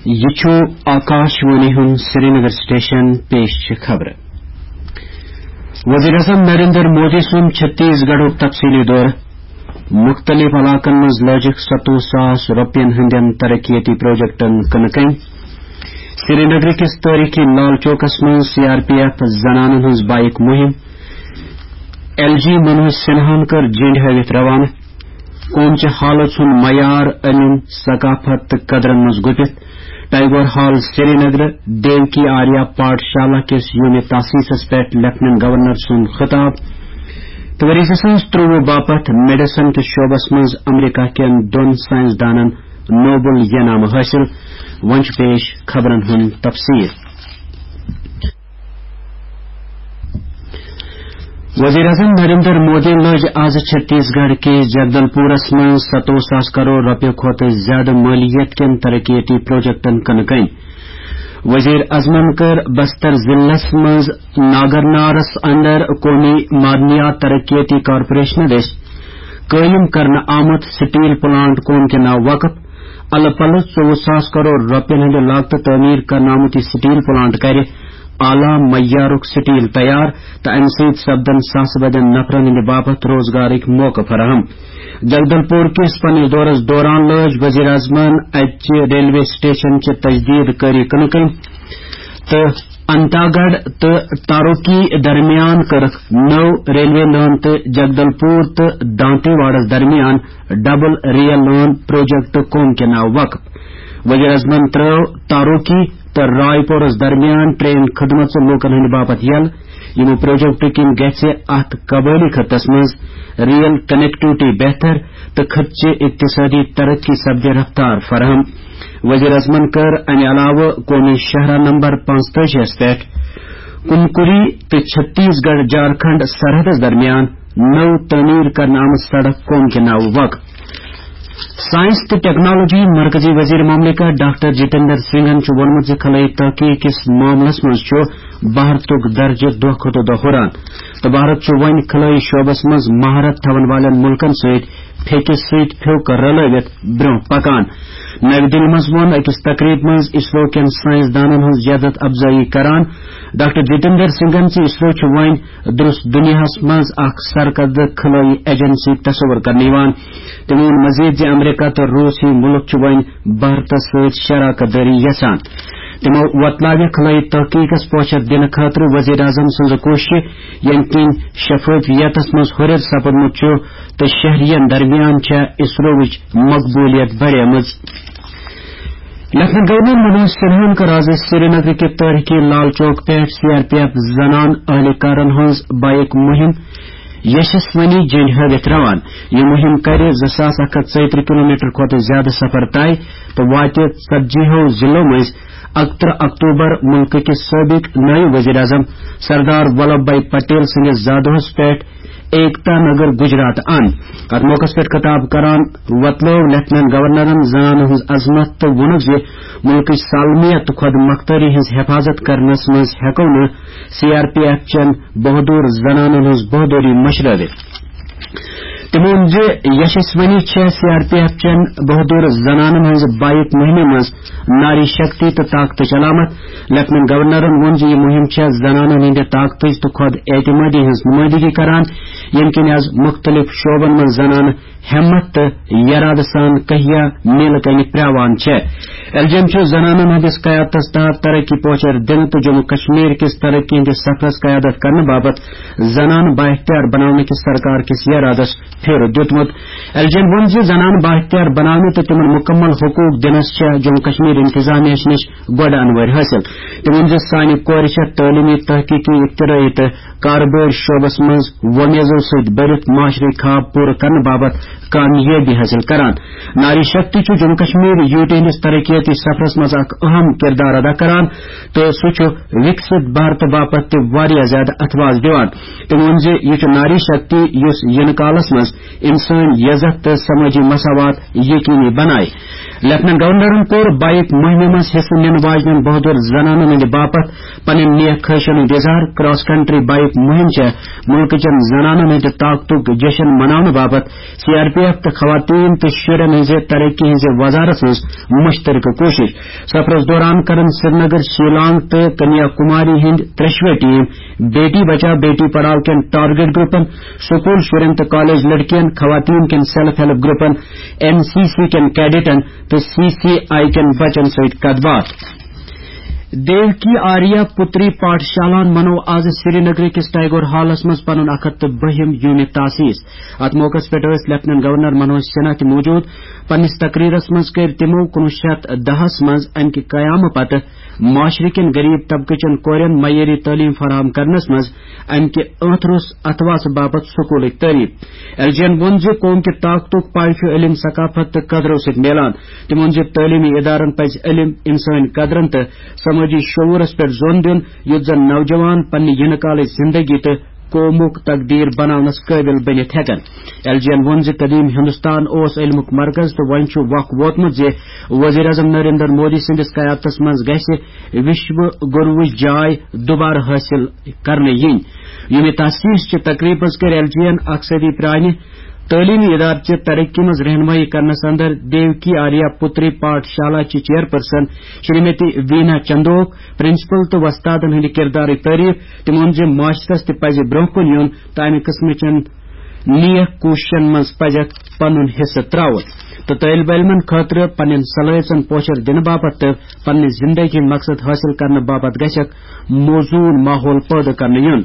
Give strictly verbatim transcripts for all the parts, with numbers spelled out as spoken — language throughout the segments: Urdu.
یہ چھو آکاشوانی ہن سری نگر سٹیشن پیش خبر وزیر اعظم نریندر مودی سن چھتیس گڑھ تفصیلی دور مختلف علاقن مز لجک ستوہ ساس روپین ہندین ترقیتی پروجیکٹن کنکن سری نگر کس تاریخی لال چوکس من سی آر پی ایف زنانن ہز بائک مہم ایل جی منوج سنہان کر جنڈ ہاوت روانہ قومچہ حالت سن معیار علم ثقافت قدرن مز گپت Tiger Hall Srinagar Devki Arya پاٹھ شالہ کس یوم تاسیس پہ لیفٹنٹ گورنر سن خطاب تو وري زٕ ساس ترٛۆوُہ باپت میڈیسن کس شعبس مز امریکہ کین دون سائنسدانن نوبل انعام حاصل ونچ پیش خبرن ہند تفصیل وزیر اعظم نریندر مودی لج آز چھتیس گڑھ کے جگدل پورس من ستوہ ساس کروڑ روپیہ کھت زیادہ مالیت کن ترقیتی پروجیکٹن کنکن وزیر اعظمن کر بستر ضلع مز ناگرنارس اندر قومی معدنیات ترقیتی کارپوریشن دس قائم کرنے آمت سٹیل پلانٹ قوم کے ناو وقف الہ پلہ ژوٚوُہ ساس کروڑ روپین ہند لاگت تعمیر کرنے آمت یہ سٹیل پلانٹ کر اعلی معیارک سٹیل تیار تو امہ ست سپدن ساس بدن نفرن ہند باپت روزگارک موقع فراہم جگدل پور کس پنس دورس دوران لج وزیر اعظمن اتہ ریلوے سٹیشن چہ تجدید کاری کنکن تو انتاگڑھ تو تاروکی درمیان کرک نو ریلوے لان تو جگدل پور تو دانتے واڑس درمیان ڈبل ریل لان پروجیکٹ قوم کے ناو وقف وزیر اعظمن ترو تاروکی تو رائے پورس درمیان ٹرین خدمت لوکن ہند باپت یل یم پروجیکٹ کن گھس ات قبائلی خطس مز ریل کنیکٹیوٹی بہتر تو خطچہ اقتصادی ترقی سپدِ رفتار فراہم وزیر اعظمن کر امہ علاوہ قومی شاہراہ نمبر پانچتاجی پہ کنکری تو چھتیس گڑھ جھارکھنڈ سرحدس درمیان نو تعمیر کرنے آمت سڑک قوم کے ناو وقف سائنس تو ٹیکنالوجی مرکزی وزیر مملکت ڈاکٹر جتیندر سنگھن وونمت خلائی تحقیق کس معاملس مز بھارتک درجہ دہ کھت دہ ہران تو بھارت ون خلائی شعبس مز مہارت تھون والن ملکن ست پھیکس ست پھیوک رلوت برو پکان نئی دل مز وون اکس تقریب مز اسرو کین سائنسدانن ہز جدت افزائی کران ڈاکٹر جتیندر سنگھن اسرو ون درست دنیا مز اخ سرکردہ خلائی ایجنسی تصور کرنے تم وون مزید امریکہ تو روس ہی ملک ون بھارتس ست شراکت داری یژھان تمو وتلاو خلائی تحقیقس پوچھر دن خاطر وزیر اعظم سز کوشش یم کن شفافیتس مز ہرر سپدمت تو شہرین درمیان اسروچ مقبولیت بڑھمز لیفٹنٹ گورنر منوج سنہان کر آز سری نگر کے تاریخی لال چوک پہ سی آر پی ایف زنان اہلکارن ہز بائک مہم یشسونی جنڈ ہاوت روان یہ مہم کر زٕ ساس اکھ ہتھ ژۄیترٕہ کلو میٹر کھت زیادہ سفر طے تو وات ژتجیو ضلعو مز اکترہ اکتوبر ملک کس سابق نائب وزیر اعظم سردار ولبھ بھائی پٹیل سندس زادہس پہ ایکتا نگر گجرات ان ات موقع پہ خطاب کران وتلو لیفٹنٹ گورنرن زنان ہز عظمت تو وونک زِ ملک سالمیت خود مختاری ہز حفاظت کرنس مز ہیکو نہ سی آر پی ایف چن بہادر زنانن ہز بہادری مشرٲوِتھ تمو وون زِ یشسونی چھ سی آر پی ایف چن بہادر زنانن ہز بائک مہمہ مز ناری شکتی تو طاقتچ علامت لیفٹنٹ گورنرن وون زِ یہ مہم چھ زنانن ہند طاقتچ تو خود اعتمادی ہز نمائندگی کران یم کن آز مختلف شعبن من زنان ہمت تو یراد سان کہیا میل کن پریوان ایل جی ایم زنانن ہندس قیادتس تحت ترقی پہنچر دن تو جموں کشمیر کس ترقی ہندس سفرس قیادت کرنے باپت زنان بااختیار بنانے کس سرکار کس یرادس پھر دتمت ایل جی ایم وون زِ زنان بااختیار بنانے تو تمن مکمل حقوق دنس جموں کشمیر انتظامیہ نش گۄڈٕ انوٲرۍ حٲصِل تم وون زِ سانہِ کورِ چھےٚ تعلیمی تحقیقی اختراعی تو کاربٲرۍ شعبس منز وۄمیزو سۭتۍ بٔرِتھ معاشرٕکۍ خواب پوٗرٕ کرنہٕ باپت کامیٲبی حٲصل کران ناری شکتی چھ جموں کشمیر یو ٹی ہندس ترقیاتی سفرس مز اخ اہم کردار ادا کران تو سہ وکست بھارت باپت تہ واریاہ زیادہ اتواز دِوان تم وون زِ یہ ناری شکتی یس ینہٕ کالس مز انسان عزت تو سمٲجی مساوات یقینی بنائے لیفٹنٹ گورنرن کور بائک مہمہ مز حصہ نن واجنین بہادر زنانن ہند باپت پنن نیک خواہشن ہند اظہار کراس کنٹری بائک مہم چھ ملک چن زنانن اسلام ہند طاقتک جشن منانے باپت سی آر پی ایف تو خواتین تو شرین ہز ترقی ہز وزارت مز مشترکہ کوشش سفرس دوران کرن سری نگر شیلانگ تو کنیا کماری ہند ترشوے ٹیم بیٹی بچاؤ بیٹی پڑھاؤ کن ٹارگیٹ گروپن سکول شرین تو کالج لڑکین خواتین کن سیلف ہیلپ گروپن این سی سی کن کیڈٹن تو سی سی آئی کن بچن ست کت بات دیوکی آریہ پتری پاٹھشالان منو آز سری نگر کس ٹائیگر ہالس مز پن اک ہتھ بہم یونٹ تاسیس ات موقع پہ لیفٹنٹ گورنر منوج سنہا تہ موجود پنس تقریرس مز کر تمو کنوہ شیت دہس مز امہ قیام پتہ معاشرے کن غریب طبقہ چن کورین معیاری تعلیم فراہم کرنس مز امہ اتھرس اتواس باپت سکولک تعریف ایل جی ین وون زِ قوم کہ طاقتک پاے چھ علم ثقافت تو قدرو ست میلان تم وون زِ تعلیمی ادارن پز علم انسانی قدرن تو سماجی شعورس پہ زون دن یت زن نوجوان پنہ ینہ کالچ زندگی تو قومک تقدیر بناونس قابل بنت ہیکن ایل جی ین وون زِ قدیم ہندوستان اوس علمک مرکز تو وۄنۍ چھُ وق ووتمت زِ وزیر اعظم نریندر مودی سندس قیادتس مز گژھِ وشو گروٕچ جاے دوبارہ حٲصل کرنہٕ یِنۍ ییٚمہِ تحسیٖس چہِ تقریب مز کر ایل جی ین اکھ صدی پرانہِ تعلیمی ادار چہ ترقی مز رہنمائی کرنس اندر دیوکی آریہ پتری پاٹھشالہ چہ چیئرپرسن شریمتی وینا چندوک پرنسپل تو وستادن ہند کردار تعریف تم وون زِ معاشرس تہ پزِ برونٛہہ کُن یُن تہٕ امہ قسمچن نیک کوششن مز پزیکھ پنن حصہٕ تراوُن تو طالب علمن خاطر پنن صلاحیتن پوچھر دن باپت تو پنہ زندگی مقصد حاصل کرنے باپت گژھکھ موزون ماحول پٲدٕ کرنہٕ یُن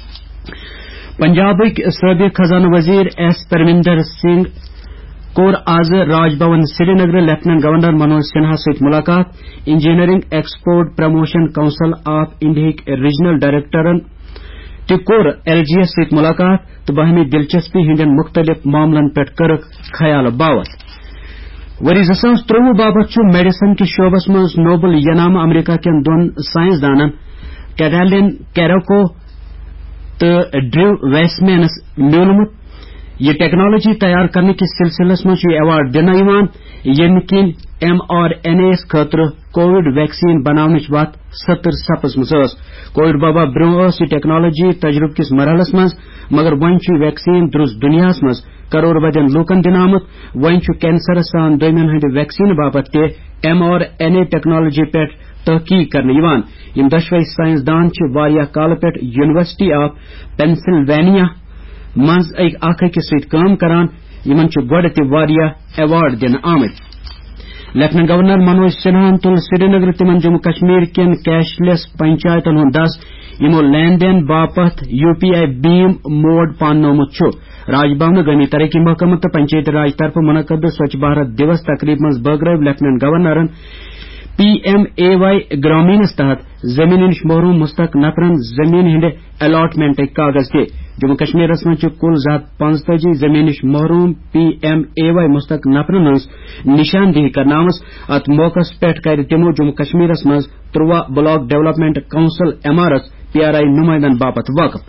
پنجابک سابق خزانہ وزیر ایس پرمیندر سنگھ کور آز Raj Bhavan Srinagar lieutenant governor Manoj Sinha ست ملاقات engineering export promotion council of انڈیاہک ریجنل ڈائریکٹرن تہ کور ایل جی ایس ست ملاقات تو باہمی دلچسپی ہندین مختلف معاملن پہ کرک خیال باوت وری زٕ ساس ترٛۆوُہ باپت چھ میڈیسن کس شعبس مز نوبل ینامہ امریکہ کین دون سائنسدانن کیٹالین کیروکو تو ڈریو ویسمینس میولمت یہ ٹیکنالوجی تیار کرنے کس سلسلس مجھ ایوارڈ دن یم کن ایم آر این اے خاطر کووڈ ویکسین بناونچ وت ستر سپزمز کووڈ بابا برو یہ ٹیکنالوجی تجربہ کس مرحلس مز مگر ون ویکسین درست دنیا مز کرور بدین لوکن دن آمت ون کینسر سان دمین ہند ویکسین باپت تہ M R N A technology پہ تحقیق کرنے یوان یم دشوئی سائنسدان واریاہ کال پہ یونیورسٹی آف پینسلوینیا مز اکھ أکس ست کٲم کران یمن گۄڈٕ تہِ واریاہ ایوارڈ دن آمت لیفٹنٹ گورنر منوج سنہا تل سری نگر تمن جموں کشمیر کین کیش لیس پنچایتن ہند دس یمو لین دین باپت یو پی آئی بیم موڈ پاننومت راج بھون گامی ترقی محکمہ تو پنچایتی راج طرف منعقد سوچھ بھارت دیوس تقریب مز بٲگرٲو لیفٹنٹ گورنرن پی ایم اے وائی گرامینس تحت زمین نش محروم مستق نفرن زمین ہند الاٹمنٹ کاغذ دے جموں کشمیر من کل زٕ ہتھ پانژتٲجی زمین نش محروم پی ایم اے وائی مستق نفرن ہز نشاندہی کرنامس ات موقع پہ کر تمو جموں کشمیر من ترواہ block development council M R S P R I نمائندن باپت وقف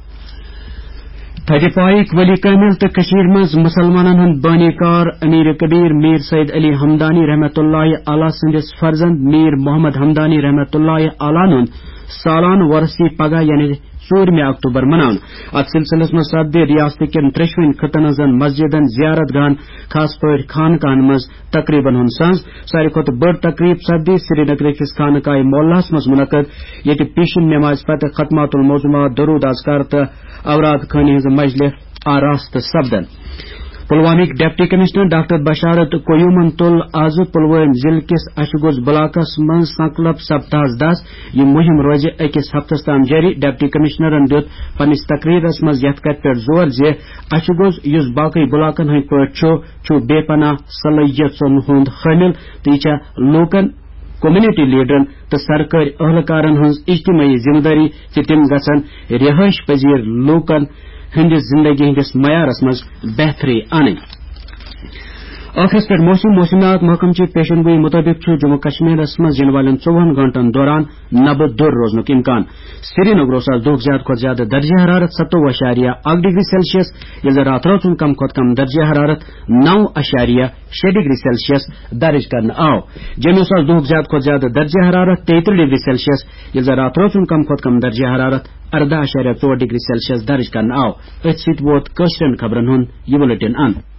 تھدِ پایک ولی کامل تو کشمیر مز مسلمانن ہند بانی کار امیر کبیر میر سید علی ہمدانی رحمت اللہ علیہ سندس فرزند میر محمد ہمدانی رحمت اللہ علیہ ہند سالانہ ورثی پگہ یعنی ژوٗرمہِ اکتوبر مناون ات سلسلس مز سپدِ ریاست کین ترٛشوٕنی خطن ہنزن مسجدن زیارت گاہن خاص پٲٹھۍ خانقاہن مز تقریبن ہُند سنز ساروی کھۄتہٕ بٔڑ تقریب سپدِ سری نگر کس خانقاہ مولاہس مز منعقد ییٚتہِ پیشن نماز پتہٕ ختمات الموضوعات درود اذکار تہٕ اوراد خانی ہنز مجلس آراستہ سپدن پلوامک ڈپٹی کمشنر ڈاکٹر بشارت قیومن تل آز پلوام ضلع کس اشگوز بلاکس من سنکلپ سپتاہس دس یہ مہم روز اکس ہفتس تام جاری ڈپٹی کمشنرن دت پنس تقریرس مز یت کت پہ زور زِ اشگوز یس باقی بلاکن ہند پہ بے پناہ صلاحیتن ہند حامل تو یہ لوکن کمیونٹی لیڈرن تو سرکاری اہلکارن ہز اجتماعی ذمہ داری کہ تم گژھن رہائش پذیر لوکن ہندس زندگی ہندس معیارس مز بہتری ان ٲخرس پٮ۪ٹھ موسم موسمیات محکمچہِ پیشن گوئی مطٲبق چھُ جموں کشمیرس منٛز یِنہٕ والٮ۪ن ژوٚوُہن گنٹن دوران نبہٕ دوٚر روزنُک امکان سری نگرس آز دۄہُک زیادٕ کھۄتہٕ زیادٕ درجہ حرارت ستووُہ اشاریہ اکھ ڈگری سیلسیس ییٚلہِ زن راتہٕ رٲژ ہُنٛد کم کھۄتہٕ کم درجہ حرارت نو اشاریہ شےٚ ڈگری سیلسیس درج کرنہٕ آو جوٚمِس آز دۄہُک زیادٕ کھۄتہٕ زیادٕ درجہ حرارت تیٚیہِ ترٕہ ڈگری سیلسیس ییٚلہِ زن راتہٕ رٲژ ہُنٛد کم کھۄتہٕ کم درجہ حرارت اردہ اشاریہ ژور ڈگری سیلسیس درج کرنہٕ آو أتھۍ سۭتۍ ووت کٲشرٮ۪ن خبرن ہُنٛد یہِ بُلیٹن اند